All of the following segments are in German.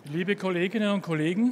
Liebe Kolleginnen und Kollegen,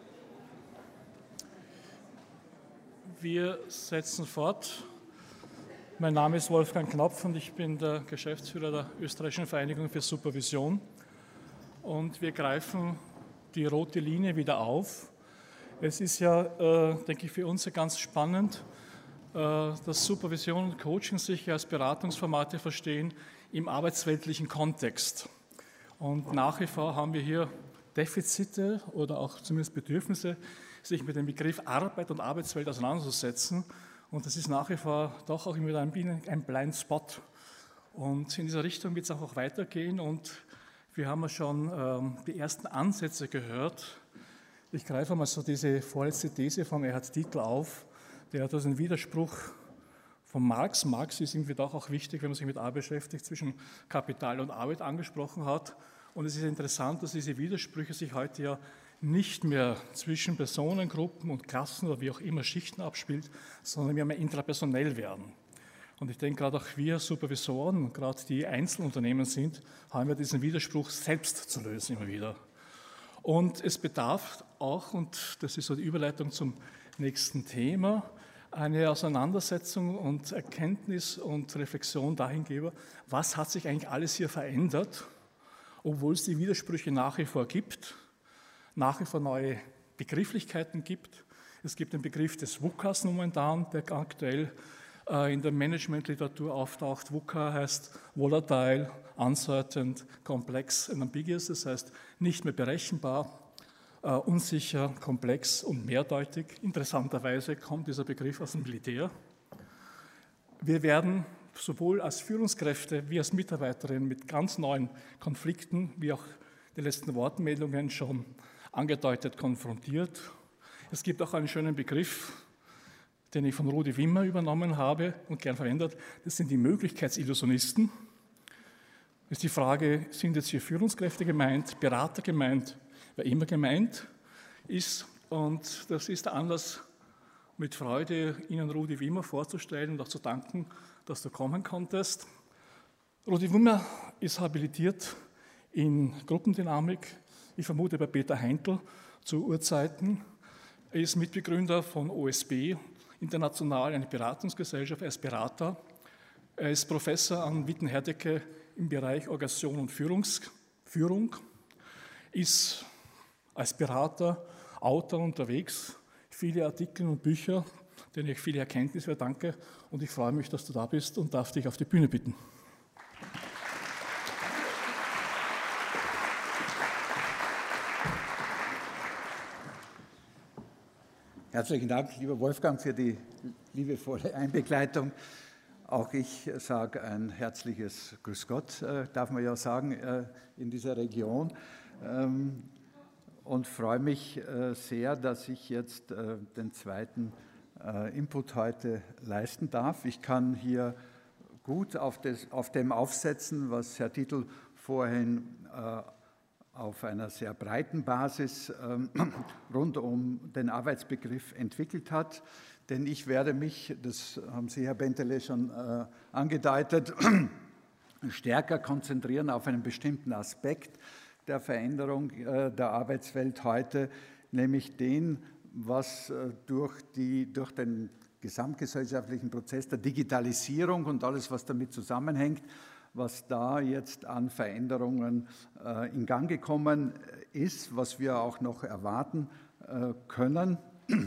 wir setzen fort. Mein Name ist Wolfgang Knopf und ich bin der Geschäftsführer der Österreichischen Vereinigung für Supervision. Und wir greifen die rote Linie wieder auf. Es ist ja, denke ich, für uns ja ganz spannend, dass Supervision und Coaching sich als Beratungsformate verstehen im arbeitsweltlichen Kontext. Und nach wie vor haben wir hier Defizite oder auch zumindest Bedürfnisse, sich mit dem Begriff Arbeit und Arbeitswelt auseinanderzusetzen. Und das ist nach wie vor doch auch immer wieder ein Blind Spot. Und in dieser Richtung wird es auch weitergehen. Und wir haben ja schon die ersten Ansätze gehört. Ich greife mal so diese vorletzte These von Erhard Dietl auf. Der hat also einen Widerspruch von Marx. Marx ist irgendwie doch auch wichtig, wenn man sich mit Arbeit beschäftigt, zwischen Kapital und Arbeit angesprochen hat. Und es ist interessant, dass diese Widersprüche sich heute ja nicht mehr zwischen Personengruppen und Klassen oder wie auch immer Schichten abspielt, sondern mehr intrapersonell werden. Und ich denke, gerade auch wir Supervisoren, gerade die Einzelunternehmen sind, haben wir diesen Widerspruch selbst zu lösen immer wieder. Und es bedarf auch, und das ist so die Überleitung zum nächsten Thema, eine Auseinandersetzung und Erkenntnis und Reflexion dahingehend, was hat sich eigentlich alles hier verändert, obwohl es die Widersprüche nach wie vor gibt, nach wie vor neue Begrifflichkeiten gibt. Es gibt den Begriff des VUCAs momentan, der aktuell in der Managementliteratur auftaucht. VUCA heißt volatile, uncertain, complex and ambiguous, das heißt nicht mehr berechenbar, unsicher, komplex und mehrdeutig. Interessanterweise kommt dieser Begriff aus dem Militär. Wir werden sowohl als Führungskräfte wie als Mitarbeiterinnen mit ganz neuen Konflikten, wie auch die letzten Wortmeldungen schon angedeutet, konfrontiert. Es gibt auch einen schönen Begriff, den ich von Rudi Wimmer übernommen habe und gern verwendet. Das sind die Möglichkeitsillusionisten. Das ist die Frage, sind jetzt hier Führungskräfte gemeint, Berater gemeint, wer immer gemeint ist. Und das ist der Anlass, mit Freude Ihnen Rudi Wimmer vorzustellen und auch zu danken, dass du kommen konntest. Rudi Wimmer ist habilitiert in Gruppendynamik, ich vermute bei Peter Heintl zu Urzeiten. Er ist Mitbegründer von OSB, international eine Beratungsgesellschaft als Berater. Er ist Professor an Witten-Herdecke im Bereich Organisation und Führung, ist als Berater, Autor unterwegs, viele Artikel und Bücher, denen ich viele Erkenntnisse danke. Und ich freue mich, dass du da bist und darf dich auf die Bühne bitten. Herzlichen Dank, lieber Wolfgang, für die liebevolle Einbegleitung. Auch ich sage ein herzliches Grüß Gott, darf man ja sagen, in dieser Region. Und freue mich sehr, dass ich jetzt den zweiten Input heute leisten darf. Ich kann hier gut auf dem aufsetzen, was Herr Dietl vorhin auf einer sehr breiten Basis rund um den Arbeitsbegriff entwickelt hat. Denn ich werde mich, das haben Sie, Herr Bentelé, schon angedeutet, stärker konzentrieren auf einen bestimmten Aspekt der Veränderung der Arbeitswelt heute, nämlich den, was durch den gesamtgesellschaftlichen Prozess der Digitalisierung und alles, was damit zusammenhängt, was da jetzt an Veränderungen in Gang gekommen ist, was wir auch noch erwarten können.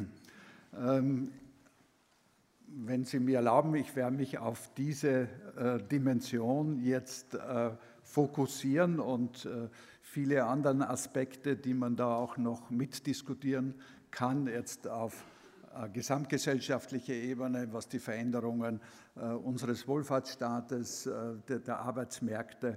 Wenn Sie mir erlauben, ich werde mich auf diese Dimension jetzt fokussieren und viele andere Aspekte, die man da auch noch mitdiskutieren kann, jetzt auf gesamtgesellschaftlicher Ebene, was die Veränderungen unseres Wohlfahrtsstaates, der Arbeitsmärkte,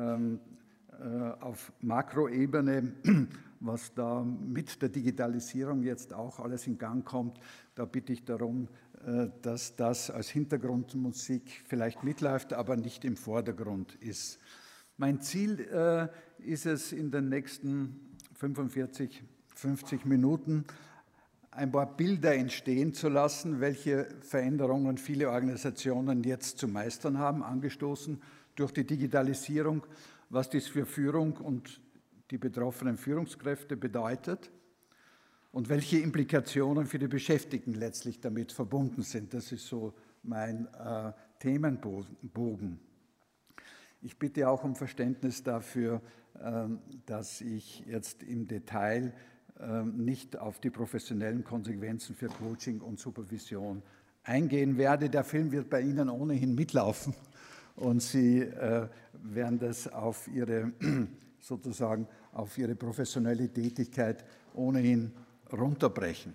auf Makroebene, was da mit der Digitalisierung jetzt auch alles in Gang kommt, da bitte ich darum, dass das als Hintergrundmusik vielleicht mitläuft, aber nicht im Vordergrund ist. Mein Ziel ist es, in den nächsten 45, 50 Minuten ein paar Bilder entstehen zu lassen, welche Veränderungen viele Organisationen jetzt zu meistern haben, angestoßen durch die Digitalisierung, was dies für Führung und die betroffenen Führungskräfte bedeutet und welche Implikationen für die Beschäftigten letztlich damit verbunden sind. Das ist so mein Themenbogen. Ich bitte auch um Verständnis dafür, dass ich jetzt im Detail nicht auf die professionellen Konsequenzen für Coaching und Supervision eingehen werde. Der Film wird bei Ihnen ohnehin mitlaufen und Sie werden das auf Ihre professionelle Tätigkeit ohnehin runterbrechen.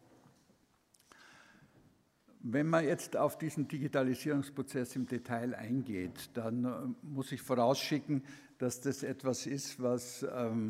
Wenn man jetzt auf diesen Digitalisierungsprozess im Detail eingeht, dann muss ich vorausschicken, dass das etwas ist, was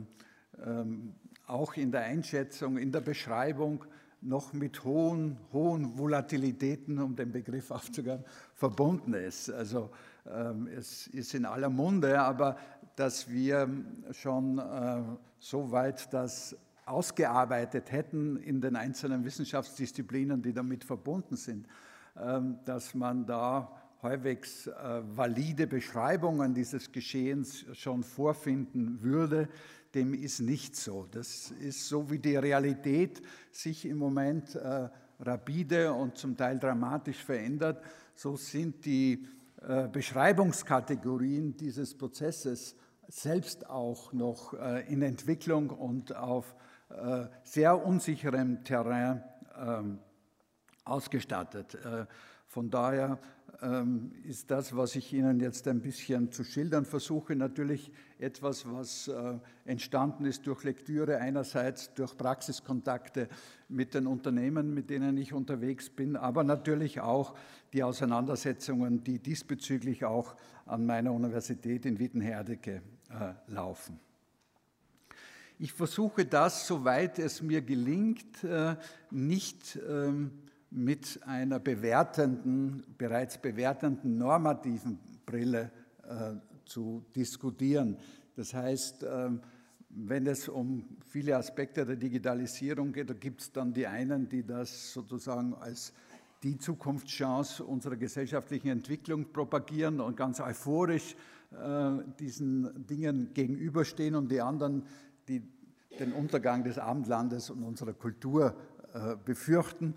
auch in der Einschätzung, in der Beschreibung noch mit hohen Volatilitäten, um den Begriff aufzugreifen, verbunden ist. Also es ist in aller Munde, aber dass wir schon so weit das ausgearbeitet hätten in den einzelnen Wissenschaftsdisziplinen, die damit verbunden sind, dass man da halbwegs valide Beschreibungen dieses Geschehens schon vorfinden würde, dem ist nicht so. Das ist so, wie die Realität sich im Moment rapide und zum Teil dramatisch verändert, so sind die Beschreibungskategorien dieses Prozesses selbst auch noch in Entwicklung und auf sehr unsicherem Terrain ausgestattet. Von daher ist das, was ich Ihnen jetzt ein bisschen zu schildern versuche, natürlich etwas, was entstanden ist durch Lektüre einerseits, durch Praxiskontakte mit den Unternehmen, mit denen ich unterwegs bin, aber natürlich auch die Auseinandersetzungen, die diesbezüglich auch an meiner Universität in Wittenherdecke laufen. Ich versuche das, soweit es mir gelingt, nicht mit einer bereits bewertenden normativen Brille zu diskutieren. Das heißt, wenn es um viele Aspekte der Digitalisierung geht, da gibt es dann die einen, die das sozusagen als die Zukunftschance unserer gesellschaftlichen Entwicklung propagieren und ganz euphorisch diesen Dingen gegenüberstehen, und die anderen, die den Untergang des Abendlandes und unserer Kultur befürchten.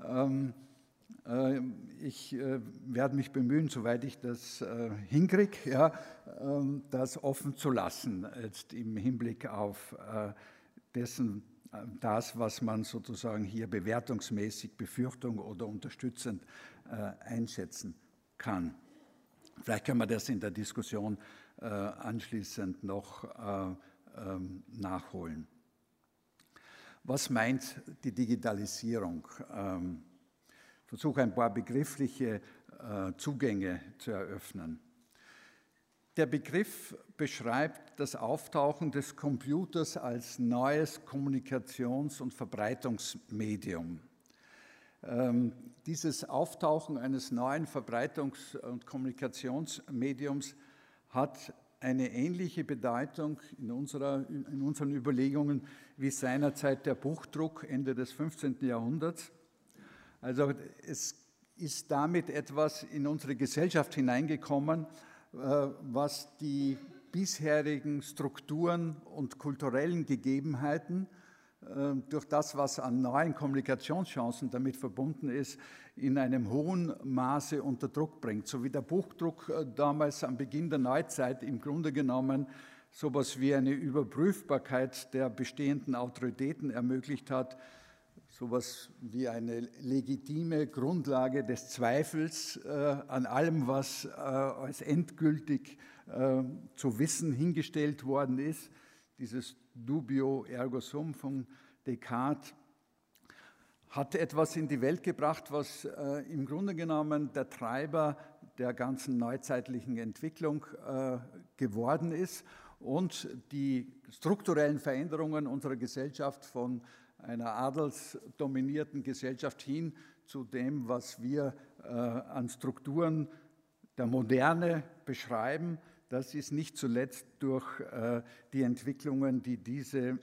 Ich werde mich bemühen, soweit ich das hinkriege, ja, das offen zu lassen, jetzt im Hinblick auf das, was man sozusagen hier bewertungsmäßig Befürchtung oder unterstützend einschätzen kann. Vielleicht können wir das in der Diskussion anschließend noch nachholen. Was meint die Digitalisierung? Ich versuche ein paar begriffliche Zugänge zu eröffnen. Der Begriff beschreibt das Auftauchen des Computers als neues Kommunikations- und Verbreitungsmedium. Dieses Auftauchen eines neuen Verbreitungs- und Kommunikationsmediums hat eine ähnliche Bedeutung in unseren Überlegungen wie seinerzeit der Buchdruck Ende des 15. Jahrhunderts. Also es ist damit etwas in unsere Gesellschaft hineingekommen, was die bisherigen Strukturen und kulturellen Gegebenheiten durch das, was an neuen Kommunikationschancen damit verbunden ist, in einem hohen Maße unter Druck bringt. So wie der Buchdruck damals am Beginn der Neuzeit im Grunde genommen so etwas wie eine Überprüfbarkeit der bestehenden Autoritäten ermöglicht hat, so etwas wie eine legitime Grundlage des Zweifels an allem, was als endgültig zu wissen hingestellt worden ist. Dieses Dubio ergo sum von Descartes hat etwas in die Welt gebracht, was im Grunde genommen der Treiber der ganzen neuzeitlichen Entwicklung geworden ist und die strukturellen Veränderungen unserer Gesellschaft von einer adelsdominierten Gesellschaft hin zu dem, was wir an Strukturen der Moderne beschreiben. Das ist nicht zuletzt durch die Entwicklungen, die diese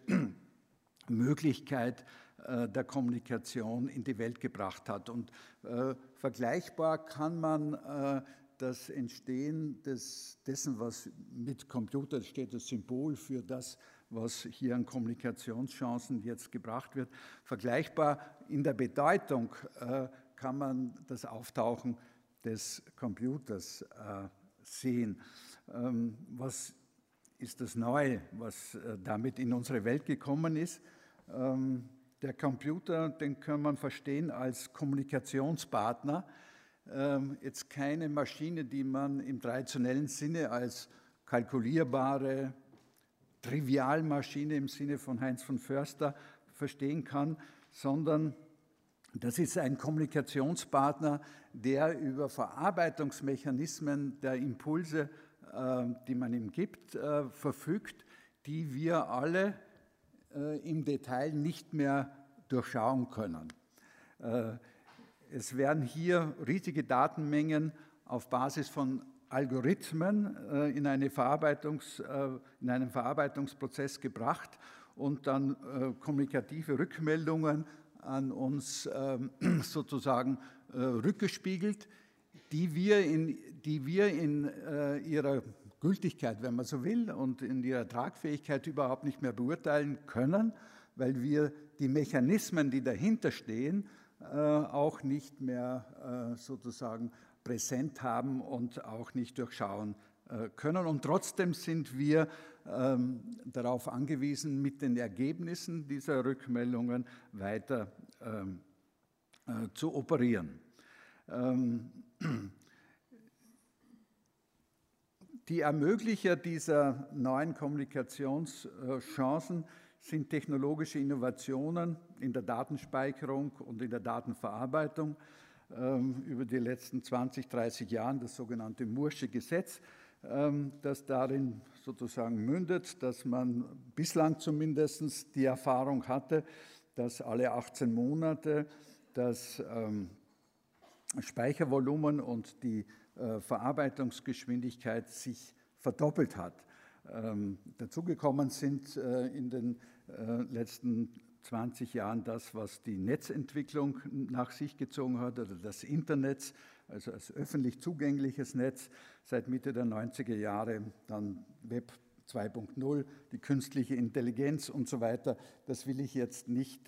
Möglichkeit der Kommunikation in die Welt gebracht hat. Und vergleichbar kann man das Entstehen dessen, was mit Computer steht, das Symbol für das, was hier an Kommunikationschancen jetzt gebracht wird. Vergleichbar in der Bedeutung kann man das Auftauchen des Computers sehen. Was ist das Neue, was damit in unsere Welt gekommen ist? Der Computer, den kann man verstehen als Kommunikationspartner. Jetzt keine Maschine, die man im traditionellen Sinne als kalkulierbare Trivialmaschine im Sinne von Heinz von Förster verstehen kann, sondern das ist ein Kommunikationspartner, der über Verarbeitungsmechanismen der Impulse, die man ihm gibt, verfügt, die wir alle im Detail nicht mehr durchschauen können. Es werden hier riesige Datenmengen auf Basis von Algorithmen in einen Verarbeitungsprozess gebracht und dann kommunikative Rückmeldungen an uns sozusagen rückgespiegelt, die wir in ihrer Gültigkeit, wenn man so will, und in ihrer Tragfähigkeit überhaupt nicht mehr beurteilen können, weil wir die Mechanismen, die dahinter stehen, auch nicht mehr sozusagen präsent haben und auch nicht durchschauen können. Und trotzdem sind wir darauf angewiesen, mit den Ergebnissen dieser Rückmeldungen weiter zu operieren. Die Ermöglicher dieser neuen Kommunikationschancen sind technologische Innovationen in der Datenspeicherung und in der Datenverarbeitung über die letzten 20, 30 Jahre, das sogenannte Moore'sche Gesetz, das darin sozusagen mündet, dass man bislang zumindest die Erfahrung hatte, dass alle 18 Monate das Speichervolumen und die Verarbeitungsgeschwindigkeit sich verdoppelt hat. Dazugekommen sind in den letzten 20 Jahren das, was die Netzentwicklung nach sich gezogen hat, oder das Internet, also als öffentlich zugängliches Netz seit Mitte der 90er Jahre, dann Web 2.0, die künstliche Intelligenz und so weiter. Das will ich jetzt nicht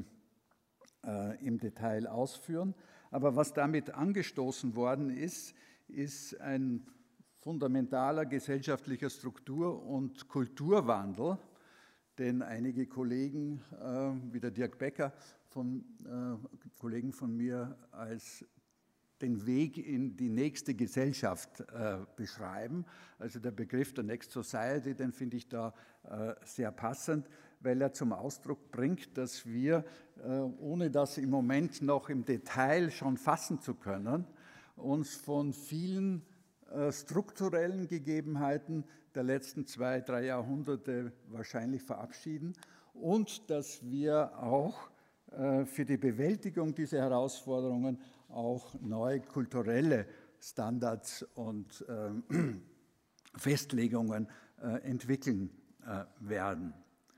im Detail ausführen. Aber was damit angestoßen worden ist, ist ein fundamentaler gesellschaftlicher Struktur- und Kulturwandel, den einige Kollegen, wie der Dirk Becker, Kollegen von mir, als den Weg in die nächste Gesellschaft beschreiben. Also der Begriff der Next Society, den finde ich da sehr passend, weil er zum Ausdruck bringt, dass wir, ohne das im Moment noch im Detail schon fassen zu können, uns von vielen strukturellen Gegebenheiten der letzten 2, 3 Jahrhunderte wahrscheinlich verabschieden und dass wir auch für die Bewältigung dieser Herausforderungen auch neue kulturelle Standards und Festlegungen entwickeln werden.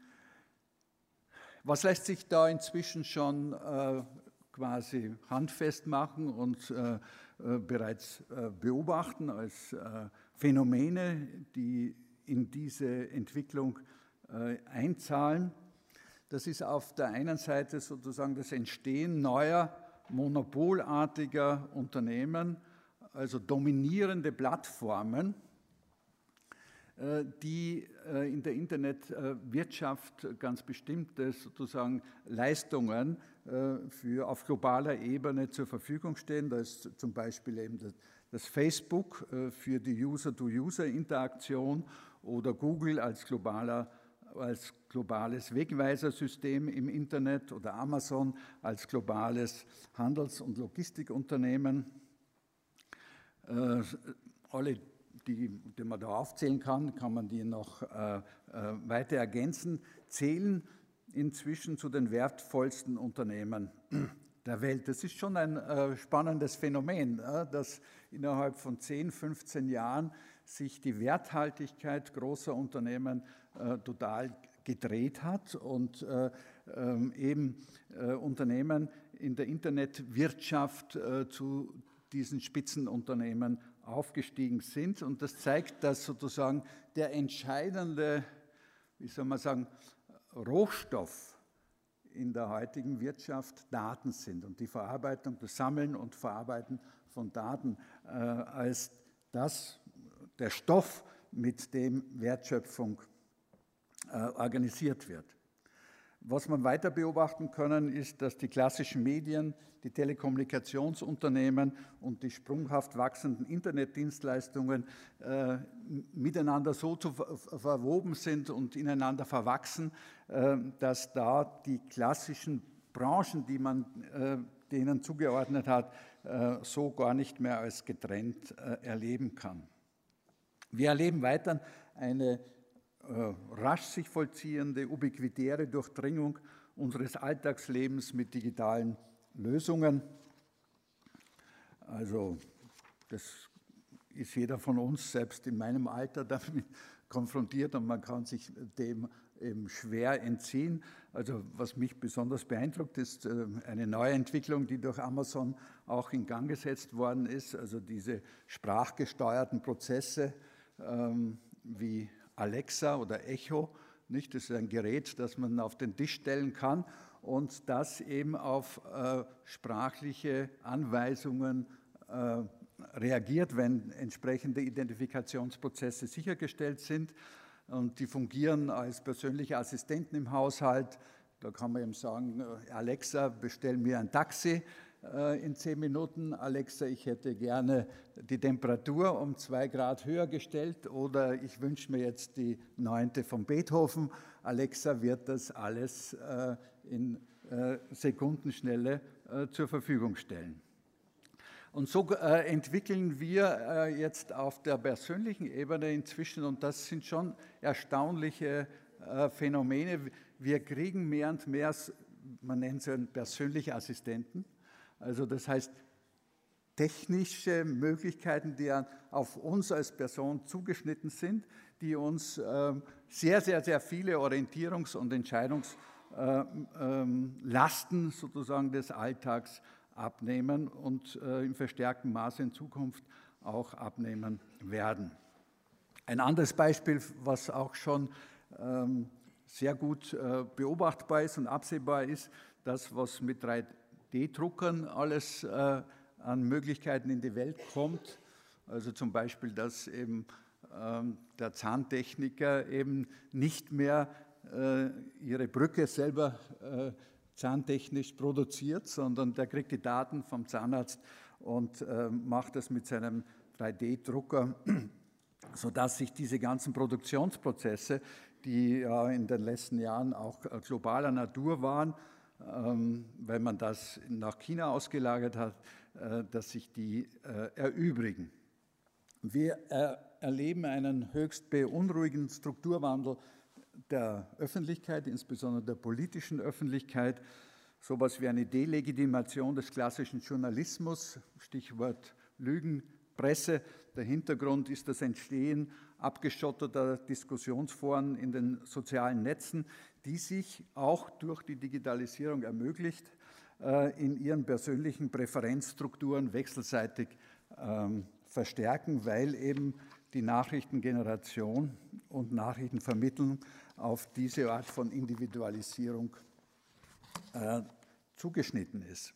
Was lässt sich da inzwischen schon quasi handfest machen und bereits beobachten als Phänomene, die in diese Entwicklung einzahlen? Das ist auf der einen Seite sozusagen das Entstehen neuer, monopolartiger Unternehmen, also dominierende Plattformen, die in der Internetwirtschaft ganz bestimmte sozusagen Leistungen auf globaler Ebene zur Verfügung stehen. Da ist zum Beispiel eben das Facebook für die User-to-User-Interaktion oder Google als globales Wegweisersystem im Internet oder Amazon als globales Handels- und Logistikunternehmen. Alle die man da aufzählen kann man die noch weiter ergänzen, zählen inzwischen zu den wertvollsten Unternehmen der Welt. Das ist schon ein spannendes Phänomen, dass innerhalb von 10, 15 Jahren sich die Werthaltigkeit großer Unternehmen total gedreht hat und eben Unternehmen in der Internetwirtschaft zu diesen Spitzenunternehmen aufgestiegen sind. Und das zeigt, dass sozusagen der entscheidende wie soll man sagen, Rohstoff in der heutigen Wirtschaft Daten sind und die Verarbeitung, das Sammeln und Verarbeiten von Daten als der Stoff, mit dem Wertschöpfung organisiert wird. Was man weiter beobachten können, ist, dass die klassischen Medien, die Telekommunikationsunternehmen und die sprunghaft wachsenden Internetdienstleistungen miteinander so verwoben sind und ineinander verwachsen, dass da die klassischen Branchen, die man denen zugeordnet hat, so gar nicht mehr als getrennt erleben kann. Wir erleben weiter eine rasch sich vollziehende, ubiquitäre Durchdringung unseres Alltagslebens mit digitalen Lösungen. Also das ist jeder von uns, selbst in meinem Alter, damit konfrontiert und man kann sich dem eben schwer entziehen. Also was mich besonders beeindruckt, ist eine neue Entwicklung, die durch Amazon auch in Gang gesetzt worden ist. Also diese sprachgesteuerten Prozesse wie Alexa oder Echo, nicht? Das ist ein Gerät, das man auf den Tisch stellen kann und das eben auf sprachliche Anweisungen reagiert, wenn entsprechende Identifikationsprozesse sichergestellt sind. Und die fungieren als persönliche Assistenten im Haushalt. Da kann man eben sagen, Alexa, bestell mir ein Taxi in 10 Minuten. Alexa, ich hätte gerne die Temperatur um 2 Grad höher gestellt oder ich wünsche mir jetzt die 9. von Beethoven. Alexa wird das alles in Sekundenschnelle zur Verfügung stellen. Und so entwickeln wir jetzt auf der persönlichen Ebene inzwischen, und das sind schon erstaunliche Phänomene, wir kriegen mehr und mehr, man nennt es einen persönlichen Assistenten, also das heißt technische Möglichkeiten, die auf uns als Person zugeschnitten sind, die uns sehr, sehr, sehr viele Orientierungs- und Entscheidungslasten sozusagen des Alltags abnehmen und im verstärkten Maße in Zukunft auch abnehmen werden. Ein anderes Beispiel, was auch schon sehr gut beobachtbar ist und absehbar ist, das, was mit 3D-Druckern alles an Möglichkeiten in die Welt kommt. Also zum Beispiel, dass eben der Zahntechniker eben nicht mehr ihre Brücke selber zahntechnisch produziert, sondern der kriegt die Daten vom Zahnarzt und macht das mit seinem 3D-Drucker, sodass sich diese ganzen Produktionsprozesse, die ja in den letzten Jahren auch globaler Natur waren, weil man das nach China ausgelagert hat, dass sich die erübrigen. Wir erleben einen höchst beunruhigenden Strukturwandel der Öffentlichkeit, insbesondere der politischen Öffentlichkeit, so etwas wie eine Delegitimation des klassischen Journalismus, Stichwort Lügenpresse. Der Hintergrund ist das Entstehen abgeschotteter Diskussionsforen in den sozialen Netzen, die sich auch durch die Digitalisierung ermöglicht, in ihren persönlichen Präferenzstrukturen wechselseitig verstärken, weil eben die Nachrichtengeneration und Nachrichtenvermittlung auf diese Art von Individualisierung zugeschnitten ist.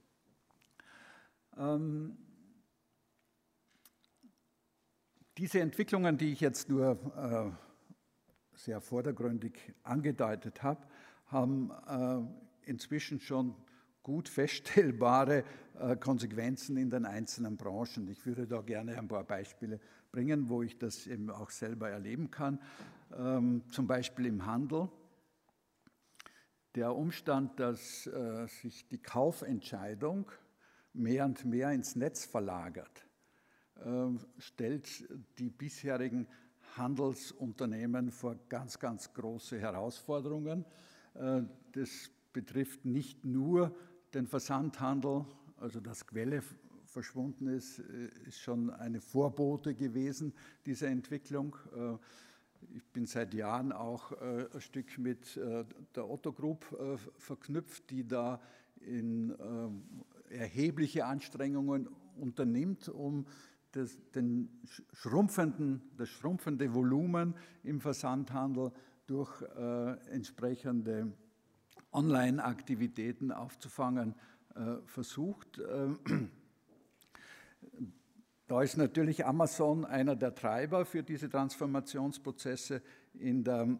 Diese Entwicklungen, die ich jetzt nur sehr vordergründig angedeutet habe, haben inzwischen schon gut feststellbare Konsequenzen in den einzelnen Branchen. Ich würde da gerne ein paar Beispiele bringen, wo ich das eben auch selber erleben kann. Zum Beispiel im Handel. Der Umstand, dass sich die Kaufentscheidung mehr und mehr ins Netz verlagert, stellt die bisherigen Handelsunternehmen vor ganz, ganz große Herausforderungen. Das betrifft nicht nur den Versandhandel, also dass Quelle verschwunden ist, ist schon eine Vorbote gewesen, dieser Entwicklung. Ich bin seit Jahren auch ein Stück mit der Otto Group verknüpft, die da in erhebliche Anstrengungen unternimmt, um das schrumpfende Volumen im Versandhandel durch entsprechende Online-Aktivitäten aufzufangen versucht. Da ist natürlich Amazon einer der Treiber für diese Transformationsprozesse in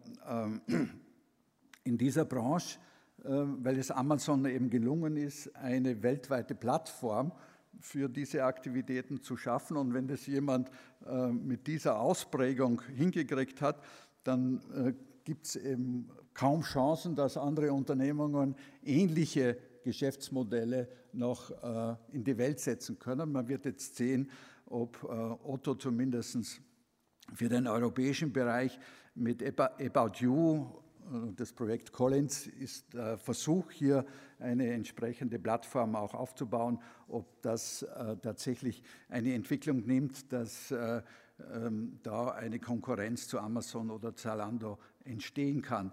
dieser Branche, weil es Amazon eben gelungen ist, eine weltweite Plattform für diese Aktivitäten zu schaffen. Und wenn das jemand mit dieser Ausprägung hingekriegt hat, dann gibt es eben kaum Chancen, dass andere Unternehmungen ähnliche Geschäftsmodelle noch in die Welt setzen können. Man wird jetzt sehen, ob Otto zumindest für den europäischen Bereich mit About You, das Projekt Collins, ist der Versuch, hier eine entsprechende Plattform auch aufzubauen, ob das tatsächlich eine Entwicklung nimmt, dass da eine Konkurrenz zu Amazon oder Zalando entstehen kann.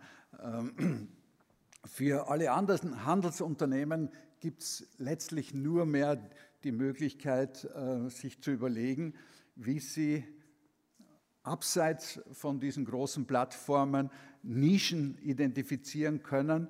Für alle anderen Handelsunternehmen gibt es letztlich nur mehr die Möglichkeit, sich zu überlegen, wie sie abseits von diesen großen Plattformen Nischen identifizieren können,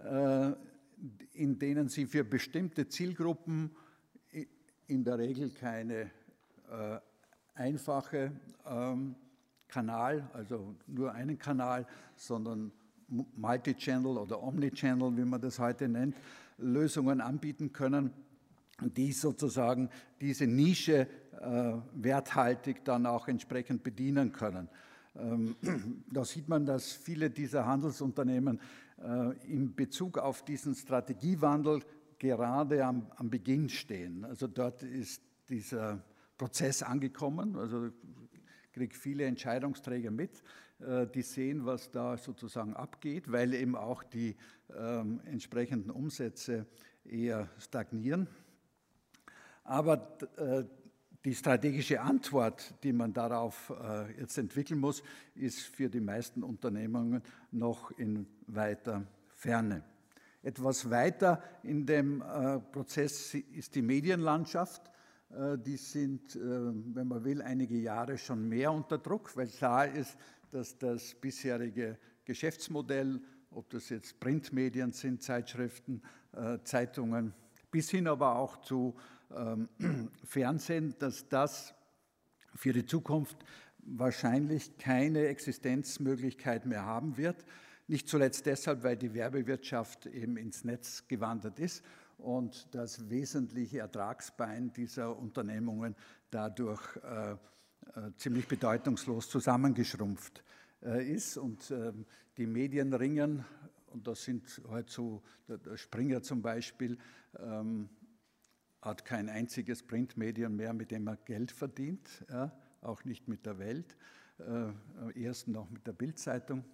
in denen sie für bestimmte Zielgruppen in der Regel keine einfache Kanal, also nur einen Kanal, sondern Multi-Channel oder Omni-Channel, wie man das heute nennt, Lösungen anbieten können, die sozusagen diese Nische werthaltig dann auch entsprechend bedienen können. Da sieht man, dass viele dieser Handelsunternehmen in Bezug auf diesen Strategiewandel gerade am Beginn stehen. Also dort ist dieser Prozess angekommen, also kriege viele Entscheidungsträger mit, die sehen, was da sozusagen abgeht, weil eben auch die entsprechenden Umsätze eher stagnieren. Aber die strategische Antwort, die man darauf jetzt entwickeln muss, ist für die meisten Unternehmungen noch in weiter Ferne. Etwas weiter in dem Prozess ist die Medienlandschaft. Die sind, wenn man will, einige Jahre schon mehr unter Druck, weil klar ist, dass das bisherige Geschäftsmodell, ob das jetzt Printmedien sind, Zeitschriften, Zeitungen, bis hin aber auch zu Fernsehen, dass das für die Zukunft wahrscheinlich keine Existenzmöglichkeit mehr haben wird. Nicht zuletzt deshalb, weil die Werbewirtschaft eben ins Netz gewandert ist und das wesentliche Ertragsbein dieser Unternehmungen dadurch ziemlich bedeutungslos zusammengeschrumpft ist. Und die Medien ringen, und das sind heute so, der Springer zum Beispiel, hat kein einziges Printmedium mehr, mit dem er Geld verdient, ja, auch nicht mit der Welt, am ersten noch mit der Bild-Zeitung.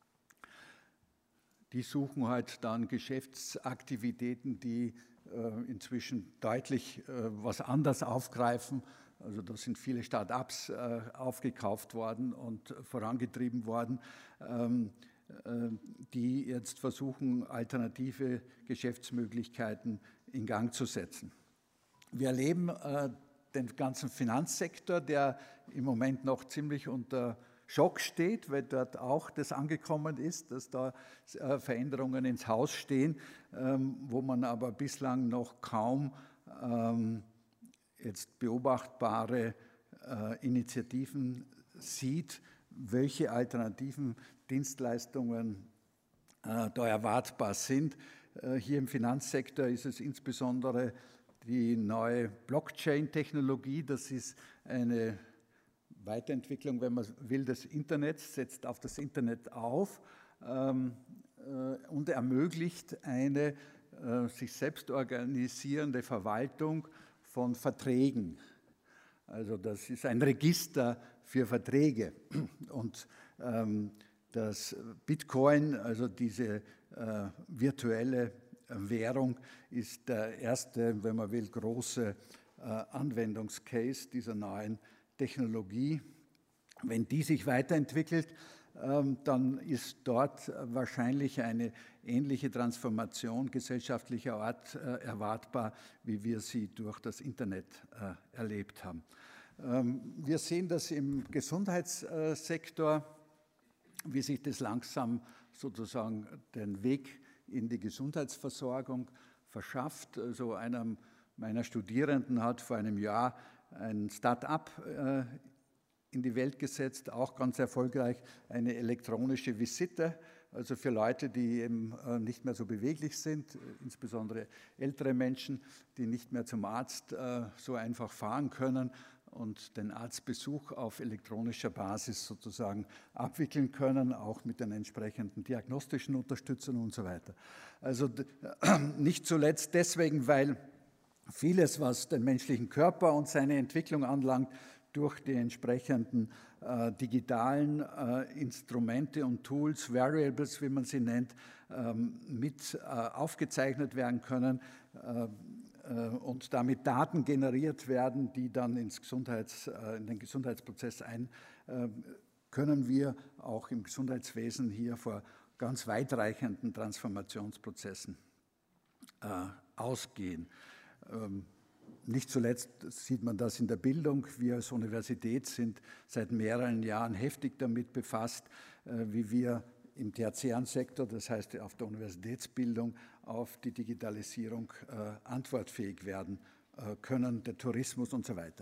Die suchen halt dann Geschäftsaktivitäten, die inzwischen deutlich was anders aufgreifen. Also da sind viele Start-ups aufgekauft worden und vorangetrieben worden, die jetzt versuchen, alternative Geschäftsmöglichkeiten in Gang zu setzen. Wir erleben den ganzen Finanzsektor, der im Moment noch ziemlich unter Schock steht, weil dort auch das angekommen ist, dass da Veränderungen ins Haus stehen, wo man aber bislang noch kaum jetzt beobachtbare Initiativen sieht, welche alternativen Dienstleistungen da erwartbar sind. Hier im Finanzsektor ist es insbesondere die neue Blockchain-Technologie. Das ist eine Weiterentwicklung, wenn man will, des Internets, setzt auf das Internet auf und ermöglicht eine sich selbst organisierende Verwaltung von Verträgen. Also das ist ein Register für Verträge. Und das Bitcoin, also diese virtuelle Währung, ist der erste, wenn man will, große Anwendungscase dieser neuen Technologie. Wenn die sich weiterentwickelt, dann ist dort wahrscheinlich eine ähnliche Transformation gesellschaftlicher Art erwartbar, wie wir sie durch das Internet erlebt haben. Wir sehen das im Gesundheitssektor. wie sich das langsam sozusagen den Weg in die Gesundheitsversorgung verschafft. Also einer meiner Studierenden hat vor einem Jahr ein Start-up in die Welt gesetzt, auch ganz erfolgreich, eine elektronische Visite, also für Leute, die eben nicht mehr so beweglich sind, insbesondere ältere Menschen, die nicht mehr zum Arzt so einfach fahren können und den Arztbesuch auf elektronischer Basis sozusagen abwickeln können, auch mit den entsprechenden diagnostischen Unterstützern und so weiter. Also nicht zuletzt deswegen, weil vieles, was den menschlichen Körper und seine Entwicklung anlangt, durch die entsprechenden digitalen Instrumente und Tools, Variables, wie man sie nennt, mit aufgezeichnet werden können und damit Daten generiert werden, die dann in den Gesundheitsprozess können wir auch im Gesundheitswesen hier vor ganz weitreichenden Transformationsprozessen ausgehen. Nicht zuletzt sieht man das in der Bildung. Wir als Universität sind seit mehreren Jahren heftig damit befasst, wie wir im tertiären Sektor, das heißt auf der Universitätsbildung, auf die Digitalisierung antwortfähig werden können, der Tourismus und so weiter.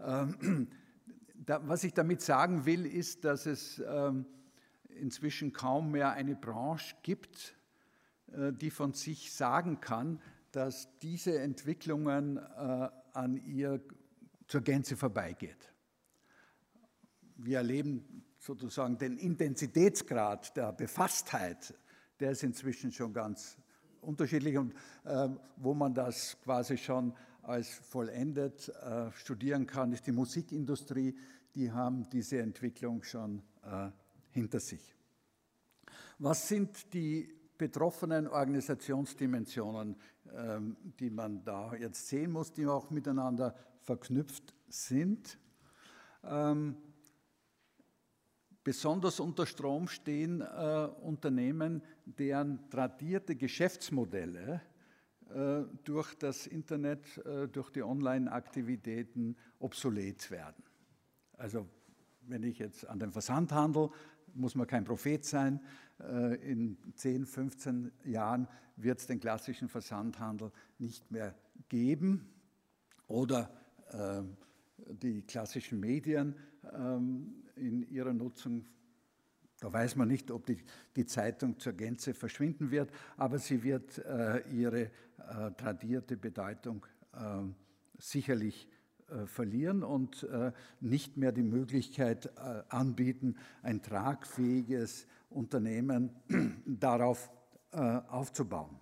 Was ich damit sagen will, ist, dass es inzwischen kaum mehr eine Branche gibt, die von sich sagen kann, dass diese Entwicklungen an ihr zur Gänze vorbeigeht. Wir erleben sozusagen den Intensitätsgrad der Befasstheit, der ist inzwischen schon ganz unterschiedlich und wo man das quasi schon als vollendet studieren kann, ist die Musikindustrie. Die haben diese Entwicklung schon hinter sich. Was sind die betroffenen Organisationsdimensionen, die man da jetzt sehen muss, die auch miteinander verknüpft sind? Besonders unter Strom stehen Unternehmen, deren tradierte Geschäftsmodelle durch das Internet, durch die Online-Aktivitäten obsolet werden. Also wenn ich jetzt an den Versandhandel, muss man kein Prophet sein, in 10, 15 Jahren wird es den klassischen Versandhandel nicht mehr geben oder die klassischen Medien in ihrer Nutzung. Da weiß man nicht, ob die Zeitung zur Gänze verschwinden wird, aber sie wird ihre tradierte Bedeutung sicherlich verlieren und nicht mehr die Möglichkeit anbieten, ein tragfähiges Unternehmen darauf aufzubauen.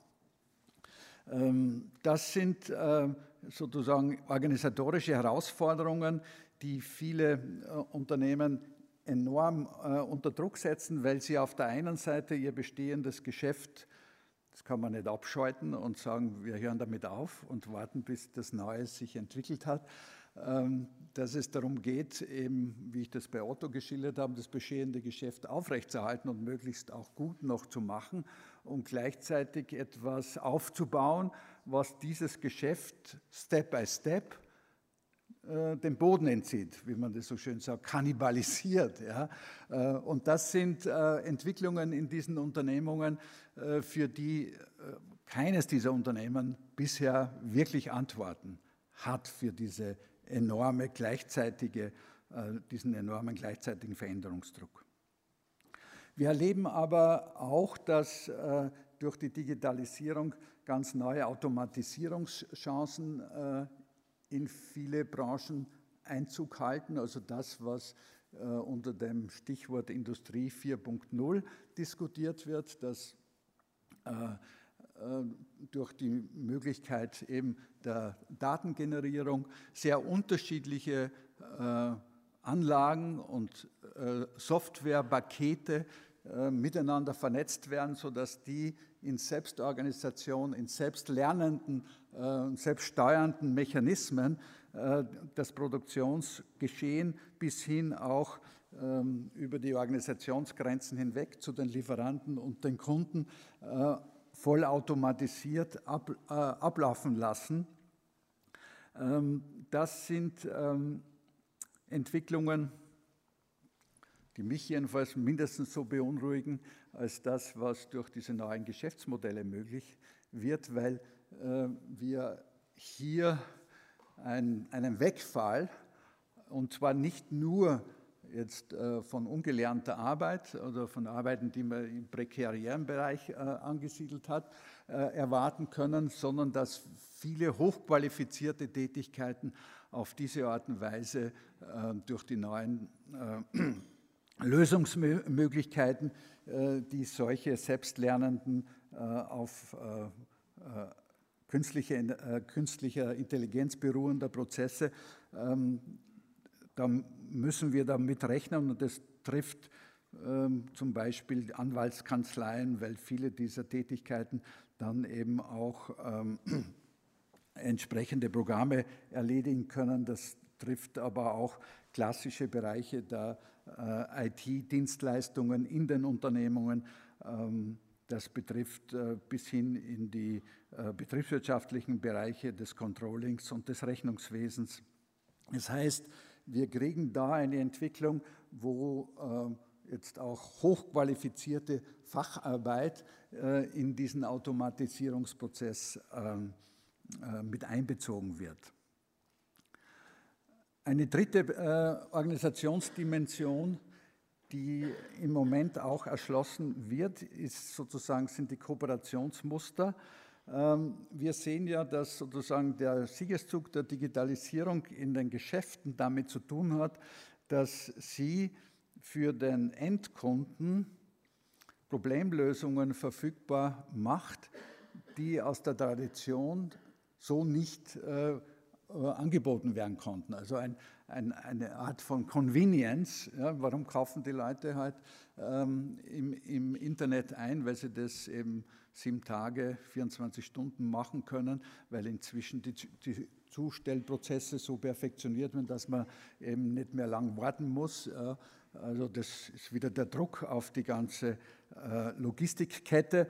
Das sind sozusagen organisatorische Herausforderungen, die viele Unternehmen enorm unter Druck setzen, weil sie auf der einen Seite ihr bestehendes Geschäft, das kann man nicht abschalten und sagen, wir hören damit auf und warten, bis das Neue sich entwickelt hat, dass es darum geht, eben, wie ich das bei Otto geschildert habe, das bestehende Geschäft aufrechtzuerhalten und möglichst auch gut noch zu machen und gleichzeitig etwas aufzubauen, was dieses Geschäft Step by Step den Boden entzieht, wie man das so schön sagt, kannibalisiert. Ja? Und das sind Entwicklungen in diesen Unternehmungen, für die keines dieser Unternehmen bisher wirklich Antworten hat für diesen enormen gleichzeitigen Veränderungsdruck. Wir erleben aber auch, dass durch die Digitalisierung ganz neue Automatisierungschancen in viele Branchen Einzug halten, also das, was unter dem Stichwort Industrie 4.0 diskutiert wird, dass durch die Möglichkeit eben der Datengenerierung sehr unterschiedliche Anlagen und Softwarepakete miteinander vernetzt werden, sodass die in Selbstorganisation, in selbstlernenden, selbststeuernden Mechanismen das Produktionsgeschehen bis hin auch über die Organisationsgrenzen hinweg zu den Lieferanten und den Kunden vollautomatisiert ablaufen lassen. Das sind Entwicklungen, die mich jedenfalls mindestens so beunruhigen als das, was durch diese neuen Geschäftsmodelle möglich wird, weil wir hier einen Wegfall, und zwar nicht nur jetzt von ungelernter Arbeit oder von Arbeiten, die man im prekären Bereich angesiedelt hat, erwarten können, sondern dass viele hochqualifizierte Tätigkeiten auf diese Art und Weise durch die neuen Lösungsmöglichkeiten, die solche selbstlernenden auf künstlicher Intelligenz beruhender Prozesse, da müssen wir damit rechnen, und das trifft zum Beispiel Anwaltskanzleien, weil viele dieser Tätigkeiten dann eben auch entsprechende Programme erledigen können. Das trifft aber auch klassische Bereiche der IT-Dienstleistungen in den Unternehmungen. Das betrifft bis hin in die betriebswirtschaftlichen Bereiche des Controllings und des Rechnungswesens. Das heißt, wir kriegen da eine Entwicklung, wo jetzt auch hochqualifizierte Facharbeit in diesen Automatisierungsprozess mit einbezogen wird. Eine dritte Organisationsdimension, die im Moment auch erschlossen wird, sind die Kooperationsmuster. Wir sehen ja, dass sozusagen der Siegeszug der Digitalisierung in den Geschäften damit zu tun hat, dass sie für den Endkunden Problemlösungen verfügbar macht, die aus der Tradition so nicht angeboten werden konnten. Also eine Art von Convenience. Ja, warum kaufen die Leute halt im Internet ein? Weil sie das eben 7 Tage, 24 Stunden machen können, weil inzwischen die Zustellprozesse so perfektioniert werden, dass man eben nicht mehr lang warten muss. Also das ist wieder der Druck auf die ganze Logistikkette.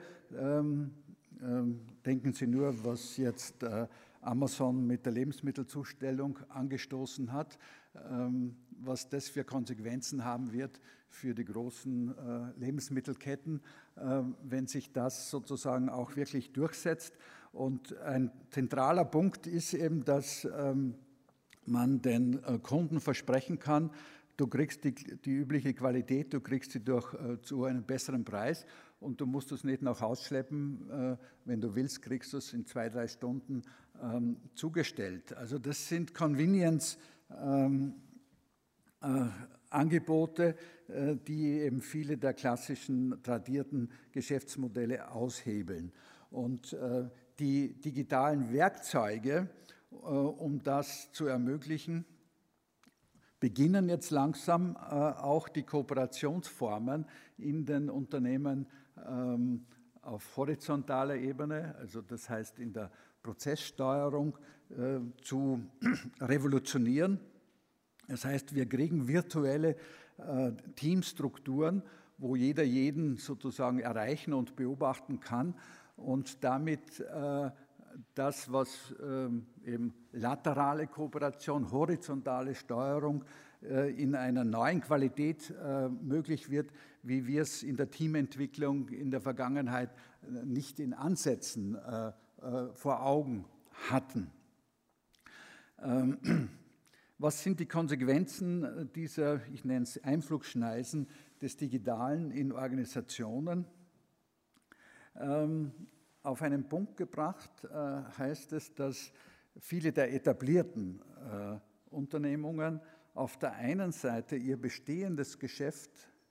Denken Sie nur, was jetzt Amazon mit der Lebensmittelzustellung angestoßen hat, was das für Konsequenzen haben wird für die großen Lebensmittelketten, wenn sich das sozusagen auch wirklich durchsetzt. Und ein zentraler Punkt ist eben, dass man den Kunden versprechen kann, du kriegst die übliche Qualität, du kriegst sie zu einem besseren Preis und du musst es nicht nach Hause schleppen. Wenn du willst, kriegst du es in 2-3 Stunden zugestellt. Also das sind Convenience-Angebote, die eben viele der klassischen tradierten Geschäftsmodelle aushebeln. Und die digitalen Werkzeuge, um das zu ermöglichen, beginnen jetzt langsam auch die Kooperationsformen in den Unternehmen auf horizontaler Ebene, also das heißt in der Prozesssteuerung, zu revolutionieren. Das heißt, wir kriegen virtuelle Teamstrukturen, wo jeder jeden sozusagen erreichen und beobachten kann und damit das, was eben laterale Kooperation, horizontale Steuerung in einer neuen Qualität möglich wird, wie wir es in der Teamentwicklung in der Vergangenheit nicht in Ansätzen vor Augen hatten. Was sind die Konsequenzen dieser, ich nenne es Einflugschneisen des Digitalen in Organisationen? Auf einen Punkt gebracht heißt es, dass viele der etablierten Unternehmungen auf der einen Seite ihr bestehendes Geschäft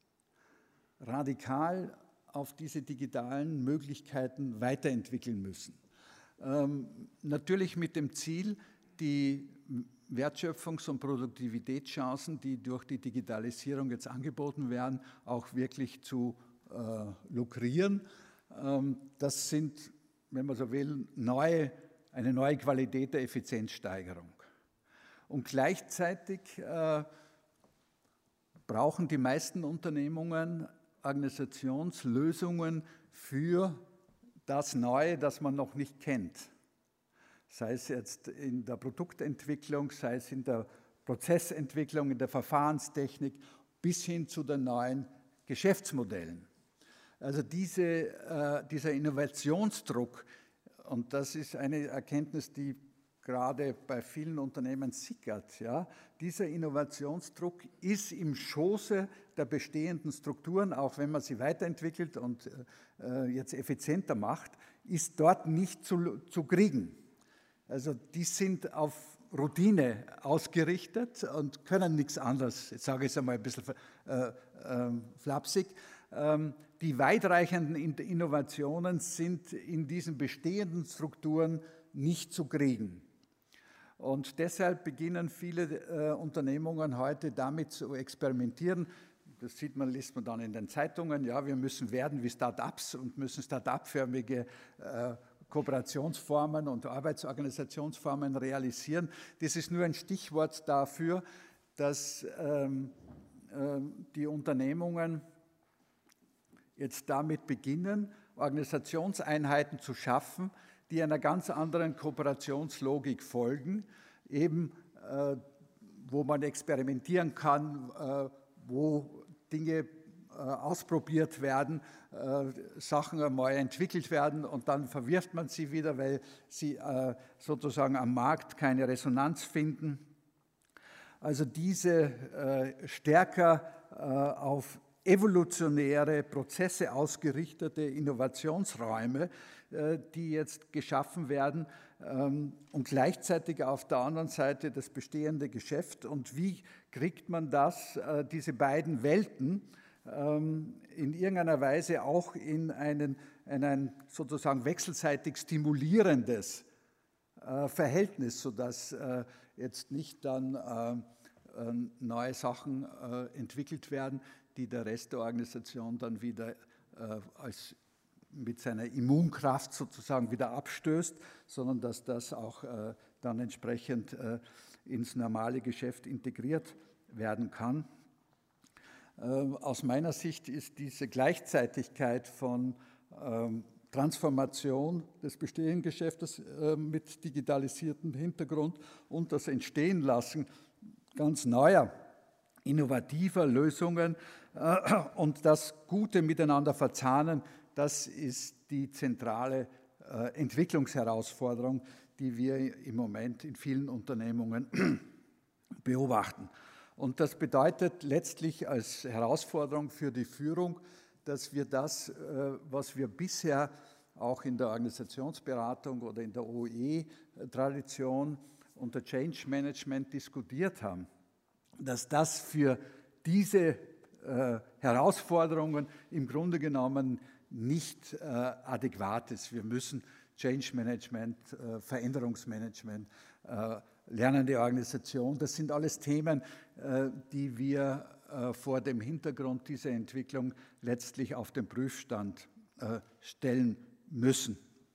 radikal auf diese digitalen Möglichkeiten weiterentwickeln müssen. Natürlich mit dem Ziel, die Wertschöpfungs- und Produktivitätschancen, die durch die Digitalisierung jetzt angeboten werden, auch wirklich zu lukrieren. Das sind, wenn man so will, eine neue Qualität der Effizienzsteigerung. Und gleichzeitig brauchen die meisten Unternehmungen Organisationslösungen für das Neue, das man noch nicht kennt. Sei es jetzt in der Produktentwicklung, sei es in der Prozessentwicklung, in der Verfahrenstechnik bis hin zu den neuen Geschäftsmodellen. Also dieser Innovationsdruck, und das ist eine Erkenntnis, die gerade bei vielen Unternehmen sickert, ja, dieser Innovationsdruck ist im Schoße der bestehenden Strukturen, auch wenn man sie weiterentwickelt und jetzt effizienter macht, ist dort nicht zu kriegen. Also die sind auf Routine ausgerichtet und können nichts anderes, jetzt sage ich es einmal ein bisschen flapsig. Die weitreichenden Innovationen sind in diesen bestehenden Strukturen nicht zu kriegen. Und deshalb beginnen viele Unternehmungen heute damit zu experimentieren. Das liest man dann in den Zeitungen. Ja, wir müssen werden wie Start-ups und müssen Start-up-förmige Kooperationsformen und Arbeitsorganisationsformen realisieren. Das ist nur ein Stichwort dafür, dass die Unternehmungen jetzt damit beginnen, Organisationseinheiten zu schaffen, die einer ganz anderen Kooperationslogik folgen, eben wo man experimentieren kann, wo Dinge ausprobiert werden, Sachen einmal entwickelt werden und dann verwirft man sie wieder, weil sie sozusagen am Markt keine Resonanz finden. Also diese stärker auf evolutionäre Prozesse ausgerichtete Innovationsräume, die jetzt geschaffen werden und gleichzeitig auf der anderen Seite das bestehende Geschäft. Und wie kriegt man das, diese beiden Welten, in irgendeiner Weise auch in ein sozusagen wechselseitig stimulierendes Verhältnis, sodass jetzt nicht dann neue Sachen entwickelt werden, die der Rest der Organisation dann wieder mit seiner Immunkraft sozusagen wieder abstößt, sondern dass das auch dann entsprechend ins normale Geschäft integriert werden kann. Aus meiner Sicht ist diese Gleichzeitigkeit von Transformation des bestehenden Geschäftes mit digitalisiertem Hintergrund und das Entstehenlassen ganz neuer, innovativer Lösungen und das gute Miteinander verzahnen, das ist die zentrale Entwicklungsherausforderung, die wir im Moment in vielen Unternehmungen beobachten. Und das bedeutet letztlich als Herausforderung für die Führung, dass wir das, was wir bisher auch in der Organisationsberatung oder in der OE-Tradition unter Change Management diskutiert haben, dass das für diese Herausforderungen im Grunde genommen nicht adäquat ist. Wir müssen Change Management, Veränderungsmanagement, lernende Organisation, das sind alles Themen, die wir vor dem Hintergrund dieser Entwicklung letztlich auf den Prüfstand stellen müssen.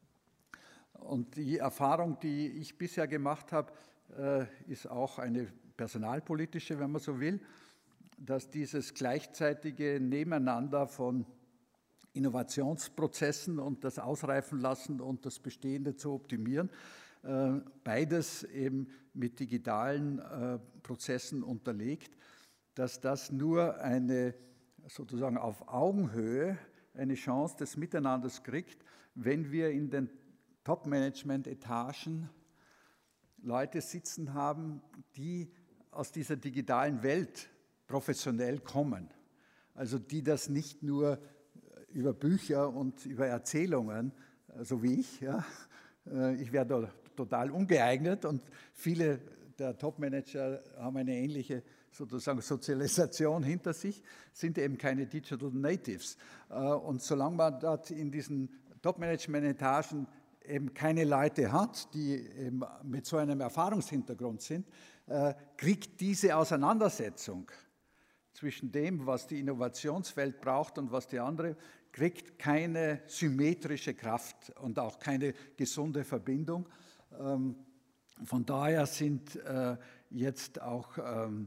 Und die Erfahrung, die ich bisher gemacht habe, ist auch eine personalpolitische, wenn man so will, dass dieses gleichzeitige Nebeneinander von Innovationsprozessen und das Ausreifen lassen und das Bestehende zu optimieren, beides eben mit digitalen Prozessen unterlegt, dass das nur eine sozusagen auf Augenhöhe eine Chance des Miteinanders kriegt, wenn wir in den Top-Management-Etagen Leute sitzen haben, die aus dieser digitalen Welt professionell kommen. Also die das nicht nur über Bücher und über Erzählungen, so wie ich, ja, ich wäre da total ungeeignet und viele der Top-Manager haben eine ähnliche sozusagen Sozialisation hinter sich, sind eben keine Digital Natives. Und solange man dort in diesen Top-Management-Etagen eben keine Leute hat, die eben mit so einem Erfahrungshintergrund sind, kriegt diese Auseinandersetzung zwischen dem, was die Innovationswelt braucht und was die andere, kriegt keine symmetrische Kraft und auch keine gesunde Verbindung. Von daher sind jetzt auch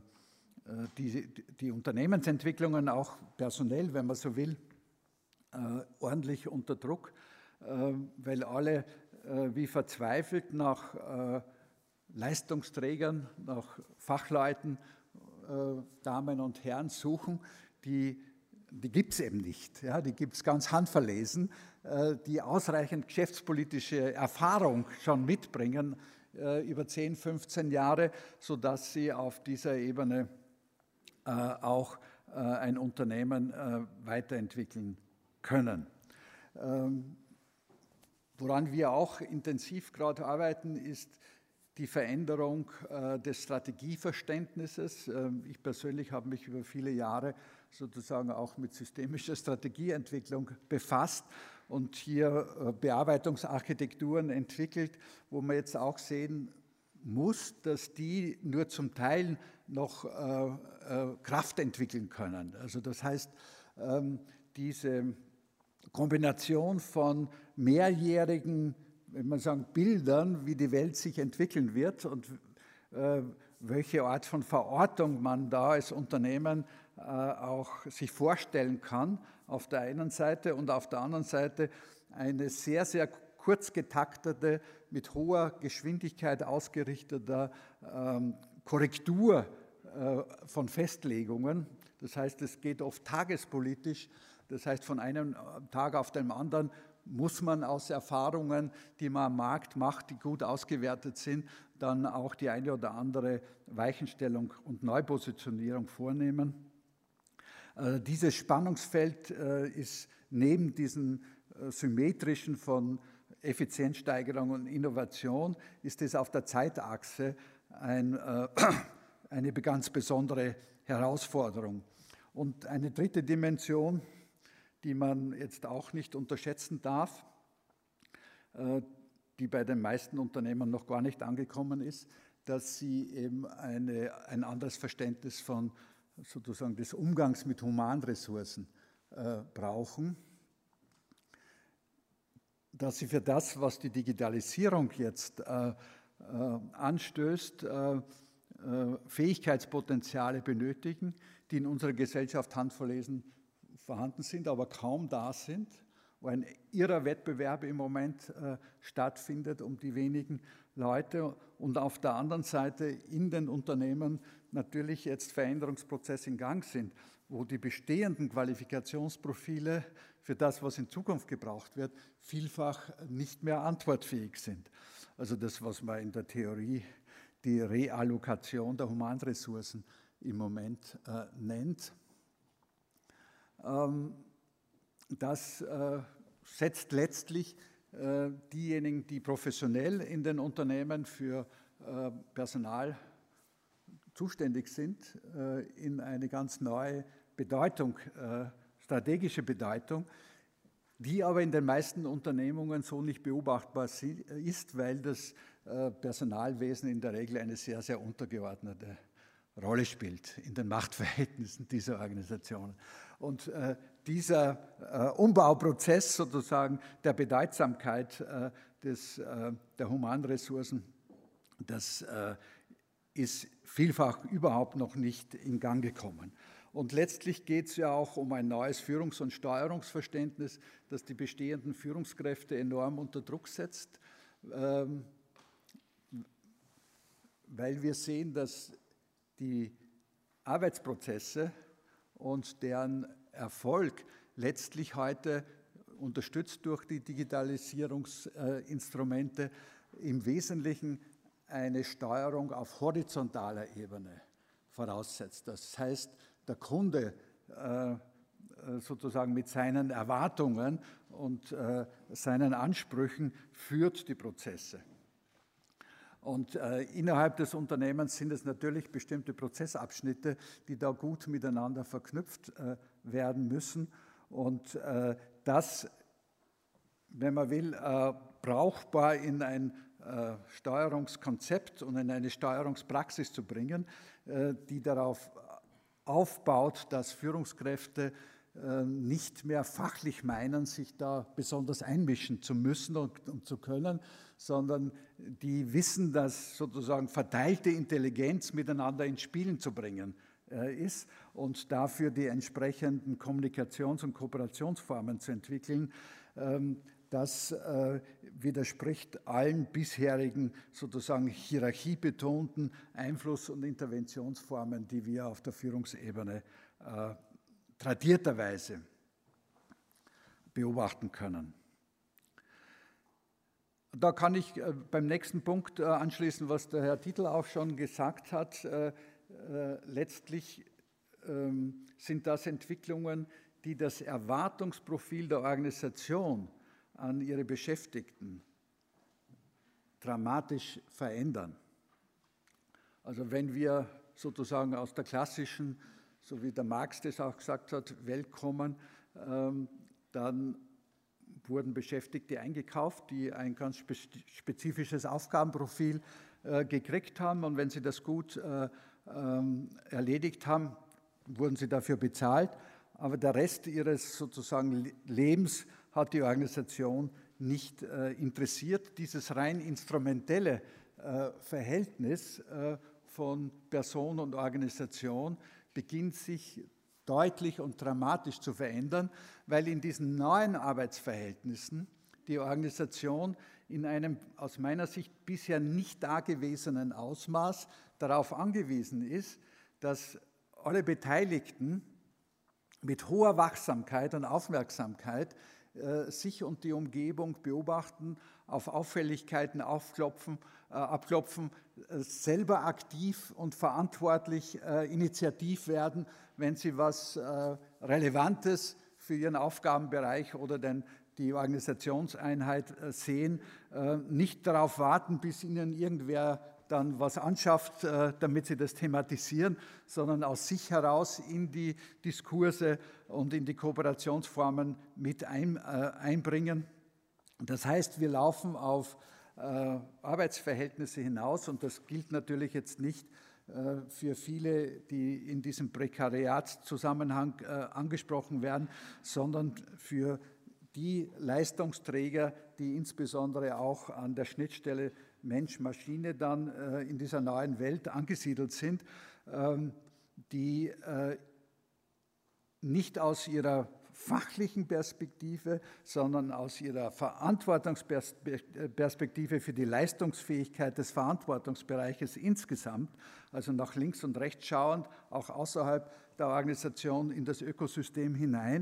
die Unternehmensentwicklungen auch personell, wenn man so will, ordentlich unter Druck, weil alle wie verzweifelt nach Leistungsträgern, nach Fachleuten Damen und Herren suchen, die gibt es eben nicht. Ja, die gibt es ganz handverlesen, die ausreichend geschäftspolitische Erfahrung schon mitbringen, über 10, 15 Jahre, sodass sie auf dieser Ebene auch ein Unternehmen weiterentwickeln können. Woran wir auch intensiv gerade arbeiten, ist die Veränderung des Strategieverständnisses. Ich persönlich habe mich über viele Jahre sozusagen auch mit systemischer Strategieentwicklung befasst und hier Bearbeitungsarchitekturen entwickelt, wo man jetzt auch sehen muss, dass die nur zum Teil noch Kraft entwickeln können. Also das heißt, diese Kombination von mehrjährigen, wenn man sagen, Bildern, wie die Welt sich entwickeln wird und welche Art von Verortung man da als Unternehmen auch sich vorstellen kann, auf der einen Seite, und auf der anderen Seite eine sehr, sehr kurz getaktete, mit hoher Geschwindigkeit ausgerichteter Korrektur von Festlegungen. Das heißt, es geht oft tagespolitisch. Das heißt, von einem Tag auf den anderen muss man aus Erfahrungen, die man am Markt macht, die gut ausgewertet sind, dann auch die eine oder andere Weichenstellung und Neupositionierung vornehmen. Dieses Spannungsfeld ist neben diesen symmetrischen von Effizienzsteigerung und Innovation, ist es auf der Zeitachse eine ganz besondere Herausforderung. Und eine dritte Dimension, die man jetzt auch nicht unterschätzen darf, die bei den meisten Unternehmen noch gar nicht angekommen ist, dass sie eben ein anderes Verständnis von sozusagen des Umgangs mit Humanressourcen brauchen, dass sie für das, was die Digitalisierung jetzt anstößt, Fähigkeitspotenziale benötigen, die in unserer Gesellschaft handverlesen vorhanden sind, aber kaum da sind, wo ein irrer Wettbewerb im Moment stattfindet um die wenigen Leute und auf der anderen Seite in den Unternehmen natürlich jetzt Veränderungsprozesse in Gang sind, wo die bestehenden Qualifikationsprofile für das, was in Zukunft gebraucht wird, vielfach nicht mehr antwortfähig sind. Also das, was man in der Theorie die Reallokation der Humanressourcen im Moment nennt. Das setzt letztlich diejenigen, die professionell in den Unternehmen für Personal zuständig sind, in eine ganz neue Bedeutung, strategische Bedeutung, die aber in den meisten Unternehmungen so nicht beobachtbar ist, weil das Personalwesen in der Regel eine sehr, sehr untergeordnete Rolle spielt in den Machtverhältnissen dieser Organisationen. Und dieser Umbauprozess sozusagen der Bedeutsamkeit der Humanressourcen, das ist vielfach überhaupt noch nicht in Gang gekommen. Und letztlich geht es ja auch um ein neues Führungs- und Steuerungsverständnis, das die bestehenden Führungskräfte enorm unter Druck setzt, weil wir sehen, dass die Arbeitsprozesse und deren Erfolg letztlich heute, unterstützt durch die Digitalisierungsinstrumente, im Wesentlichen eine Steuerung auf horizontaler Ebene voraussetzt. Das heißt, der Kunde sozusagen mit seinen Erwartungen und seinen Ansprüchen führt die Prozesse. Und innerhalb des Unternehmens sind es natürlich bestimmte Prozessabschnitte, die da gut miteinander verknüpft werden müssen. Und das, wenn man will, brauchbar in ein Steuerungskonzept und in eine Steuerungspraxis zu bringen, die darauf aufbaut, dass Führungskräfte nicht mehr fachlich meinen, sich da besonders einmischen zu müssen und zu können, sondern die wissen, dass sozusagen verteilte Intelligenz miteinander ins Spielen zu bringen ist und dafür die entsprechenden Kommunikations- und Kooperationsformen zu entwickeln. Das widerspricht allen bisherigen sozusagen hierarchiebetonten Einfluss- und Interventionsformen, die wir auf der Führungsebene tradierterweise beobachten können. Da kann ich beim nächsten Punkt anschließen, was der Herr Titel auch schon gesagt hat. Letztlich sind das Entwicklungen, die das Erwartungsprofil der Organisation an ihre Beschäftigten dramatisch verändern. Also wenn wir sozusagen aus der klassischen, so wie der Marx das auch gesagt hat, Welt kommen, dann wurden Beschäftigte eingekauft, die ein ganz spezifisches Aufgabenprofil gekriegt haben, und wenn sie das gut erledigt haben, wurden sie dafür bezahlt, aber der Rest ihres sozusagen Lebens hat die Organisation nicht interessiert. Dieses rein instrumentelle Verhältnis von Person und Organisation beginnt sich deutlich und dramatisch zu verändern, weil in diesen neuen Arbeitsverhältnissen die Organisation in einem aus meiner Sicht bisher nicht dagewesenen Ausmaß darauf angewiesen ist, dass alle Beteiligten mit hoher Wachsamkeit und Aufmerksamkeit sich und die Umgebung beobachten, auf Auffälligkeiten abklopfen, selber aktiv und verantwortlich initiativ werden, wenn sie was Relevantes für ihren Aufgabenbereich oder die Organisationseinheit sehen, nicht darauf warten, bis ihnen irgendwer dann was anschafft, damit sie das thematisieren, sondern aus sich heraus in die Diskurse und in die Kooperationsformen mit einbringen. Das heißt, wir laufen auf Arbeitsverhältnisse hinaus, und das gilt natürlich jetzt nicht für viele, die in diesem Prekariatszusammenhang angesprochen werden, sondern für die Leistungsträger, die insbesondere auch an der Schnittstelle Mensch-Maschine dann in dieser neuen Welt angesiedelt sind, die nicht aus ihrer fachlichen Perspektive, sondern aus ihrer Verantwortungsperspektive für die Leistungsfähigkeit des Verantwortungsbereiches insgesamt, also nach links und rechts schauend, auch außerhalb der Organisation in das Ökosystem hinein,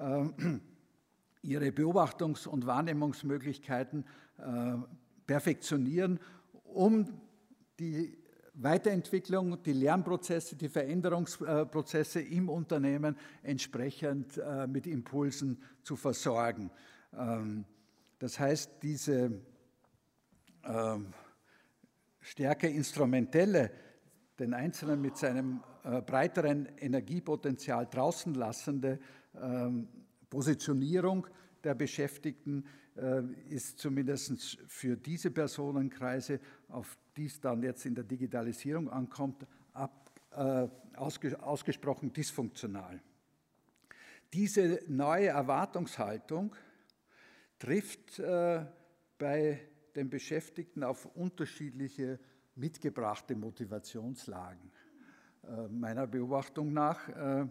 ihre Beobachtungs- und Wahrnehmungsmöglichkeiten perfektionieren, um die Weiterentwicklung, die Lernprozesse, die Veränderungsprozesse im Unternehmen entsprechend mit Impulsen zu versorgen. Das heißt, diese stärker instrumentelle, den Einzelnen mit seinem breiteren Energiepotenzial draußen lassende Positionierung der Beschäftigten ist zumindest für diese Personenkreise, auf die es dann jetzt in der Digitalisierung ankommt, ausgesprochen dysfunktional. Diese neue Erwartungshaltung trifft bei den Beschäftigten auf unterschiedliche mitgebrachte Motivationslagen. Meiner Beobachtung nach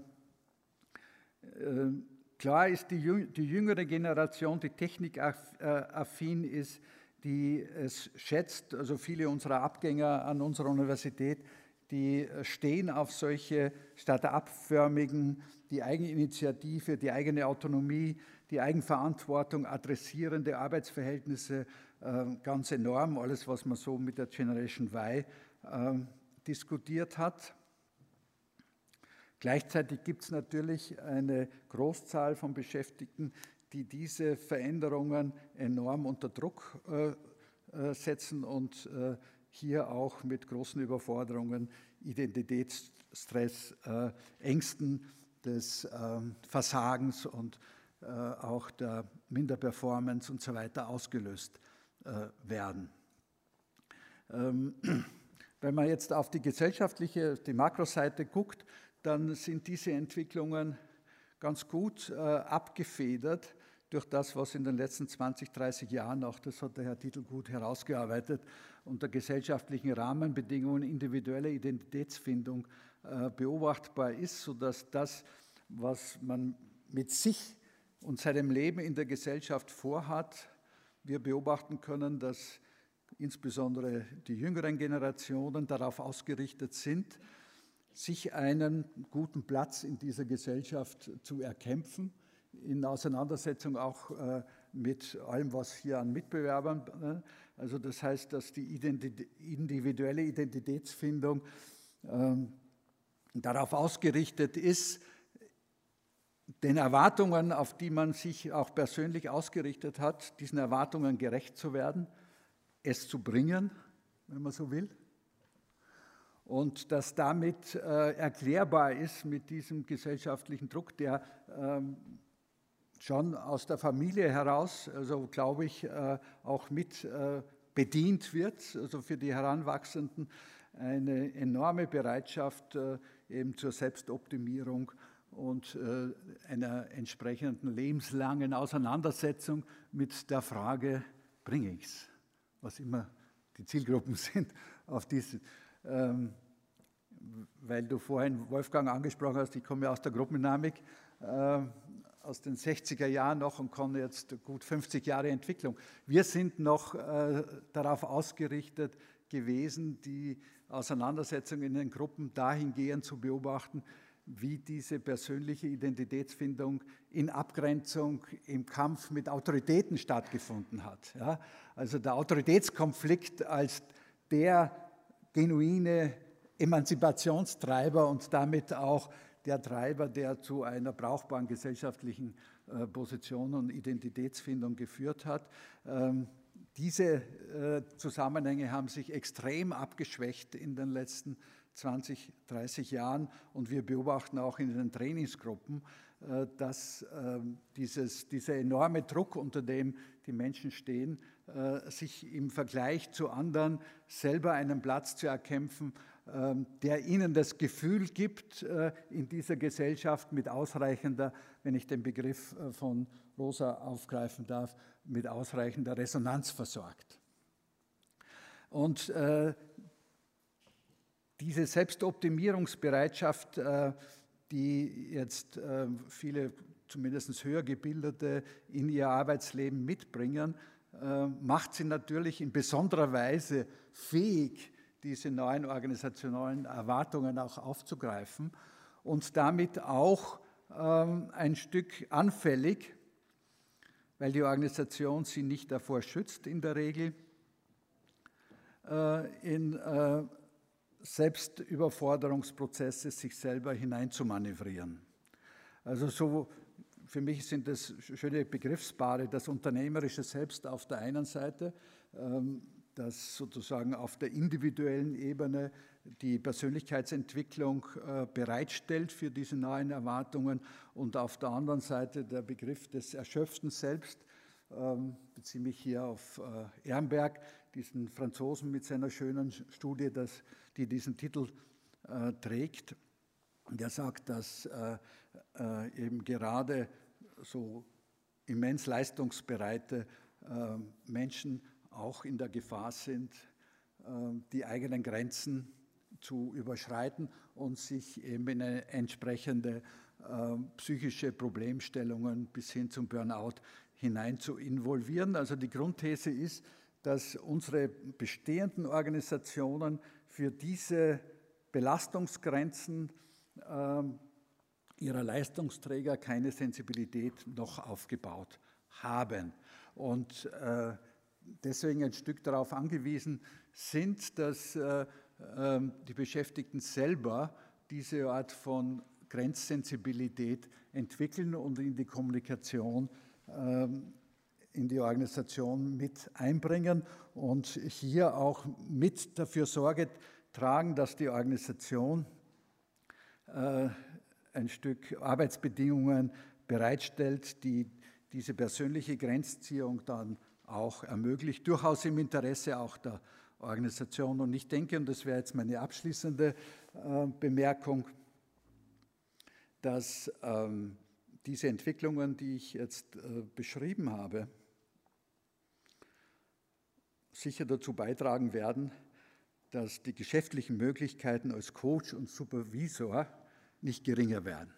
klar ist, die jüngere Generation, die technikaffin ist, die es schätzt, also viele unserer Abgänger an unserer Universität, die stehen auf solche start-up-förmigen, die Eigeninitiative, die eigene Autonomie, die Eigenverantwortung adressierende Arbeitsverhältnisse ganz enorm, alles, was man so mit der Generation Y diskutiert hat. Gleichzeitig gibt es natürlich eine Großzahl von Beschäftigten, die diese Veränderungen enorm unter Druck setzen und hier auch mit großen Überforderungen, Identitätsstress, Ängsten des Versagens und auch der Minderperformance und so weiter ausgelöst werden. Wenn man jetzt auf die gesellschaftliche, die Makroseite guckt, dann sind diese Entwicklungen ganz gut abgefedert durch das, was in den letzten 20, 30 Jahren, auch das hat der Herr Titel gut herausgearbeitet, unter gesellschaftlichen Rahmenbedingungen individuelle Identitätsfindung beobachtbar ist, sodass das, was man mit sich und seinem Leben in der Gesellschaft vorhat, wir beobachten können, dass insbesondere die jüngeren Generationen darauf ausgerichtet sind, sich einen guten Platz in dieser Gesellschaft zu erkämpfen, in Auseinandersetzung auch mit allem, was hier an Mitbewerbern, also das heißt, dass die individuelle Identitätsfindung darauf ausgerichtet ist, den Erwartungen, auf die man sich auch persönlich ausgerichtet hat, diesen Erwartungen gerecht zu werden, es zu bringen, wenn man so will, und dass damit erklärbar ist mit diesem gesellschaftlichen Druck, der schon aus der Familie heraus, also glaube ich, auch mit bedient wird, also für die Heranwachsenden eine enorme Bereitschaft eben zur Selbstoptimierung und einer entsprechenden lebenslangen Auseinandersetzung mit der Frage, bringe ich es, was immer die Zielgruppen sind, auf diese, weil du vorhin, Wolfgang, angesprochen hast, ich komme ja aus der Gruppendynamik, aus den 60er Jahren noch und komme jetzt gut 50 Jahre Entwicklung. Wir sind noch darauf ausgerichtet gewesen, die Auseinandersetzung in den Gruppen dahingehend zu beobachten, wie diese persönliche Identitätsfindung in Abgrenzung, im Kampf mit Autoritäten stattgefunden hat. Ja? Also der Autoritätskonflikt als der genuine Emanzipationstreiber und damit auch der Treiber, der zu einer brauchbaren gesellschaftlichen Position und Identitätsfindung geführt hat. Diese Zusammenhänge haben sich extrem abgeschwächt in den letzten 20, 30 Jahren und wir beobachten auch in den Trainingsgruppen, dass dieser enorme Druck, unter dem die Menschen stehen, sich im Vergleich zu anderen selber einen Platz zu erkämpfen, der ihnen das Gefühl gibt, in dieser Gesellschaft mit ausreichender, wenn ich den Begriff von Rosa aufgreifen darf, mit ausreichender Resonanz versorgt. Und diese Selbstoptimierungsbereitschaft, die jetzt viele, zumindest höher gebildete, in ihr Arbeitsleben mitbringen, macht sie natürlich in besonderer Weise fähig, diese neuen organisationalen Erwartungen auch aufzugreifen und damit auch ein Stück anfällig, weil die Organisation sie nicht davor schützt in der Regel, in Selbstüberforderungsprozesse sich selber hineinzumanövrieren. Also so, für mich sind das schöne Begriffspaare, das unternehmerische Selbst auf der einen Seite, das sozusagen auf der individuellen Ebene die Persönlichkeitsentwicklung bereitstellt für diese neuen Erwartungen und auf der anderen Seite der Begriff des erschöpften Selbst, beziehe mich hier auf Ehrenberg, diesen Franzosen mit seiner schönen Studie, die diesen Titel trägt. Der sagt, dass eben gerade so immens leistungsbereite Menschen auch in der Gefahr sind, die eigenen Grenzen zu überschreiten und sich eben in entsprechende psychische Problemstellungen bis hin zum Burnout hinein zu involvieren. Also die Grundthese ist, dass unsere bestehenden Organisationen für diese Belastungsgrenzen ihrer Leistungsträger keine Sensibilität noch aufgebaut haben. Und deswegen ein Stück darauf angewiesen sind, dass die Beschäftigten selber diese Art von Grenzsensibilität entwickeln und in die Kommunikation, in die Organisation mit einbringen und hier auch mit dafür Sorge tragen, dass die Organisation ein Stück Arbeitsbedingungen bereitstellt, die diese persönliche Grenzziehung dann auch ermöglicht, durchaus im Interesse auch der Organisation. Und ich denke, und das wäre jetzt meine abschließende Bemerkung, dass diese Entwicklungen, die ich jetzt beschrieben habe, sicher dazu beitragen werden, dass die geschäftlichen Möglichkeiten als Coach und Supervisor nicht geringer werden.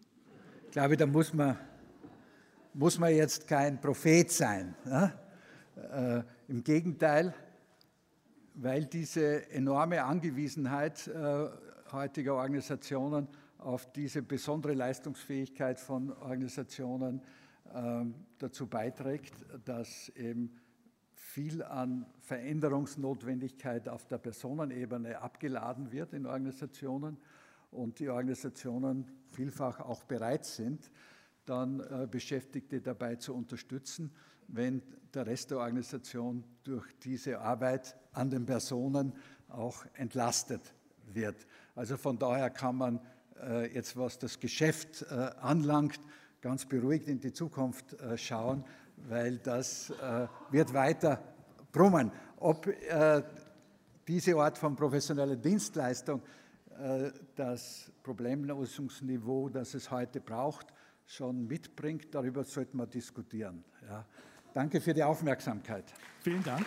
Ich glaube, da muss man jetzt kein Prophet sein. Ja? Im Gegenteil, weil diese enorme Angewiesenheit heutiger Organisationen auf diese besondere Leistungsfähigkeit von Organisationen dazu beiträgt, dass eben viel an Veränderungsnotwendigkeit auf der Personenebene abgeladen wird in Organisationen und die Organisationen vielfach auch bereit sind, dann Beschäftigte dabei zu unterstützen, wenn der Rest der Organisation durch diese Arbeit an den Personen auch entlastet wird. Also von daher kann man jetzt, was das Geschäft anlangt, ganz beruhigt in die Zukunft schauen, weil das wird weiter brummen. Ob diese Art von professioneller Dienstleistung das Problemlösungsniveau, das es heute braucht, schon mitbringt, darüber sollten wir diskutieren. Ja. Danke für die Aufmerksamkeit. Vielen Dank.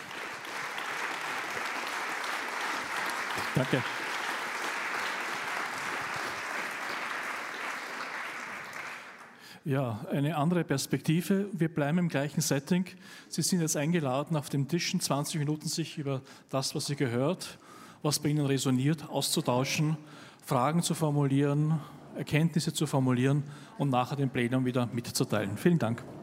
Danke. Ja, eine andere Perspektive. Wir bleiben im gleichen Setting. Sie sind jetzt eingeladen, auf dem Tisch in 20 Minuten sich über das, was Sie gehört, was bei Ihnen resoniert, auszutauschen, Fragen zu formulieren, Erkenntnisse zu formulieren und nachher dem Plenum wieder mitzuteilen. Vielen Dank.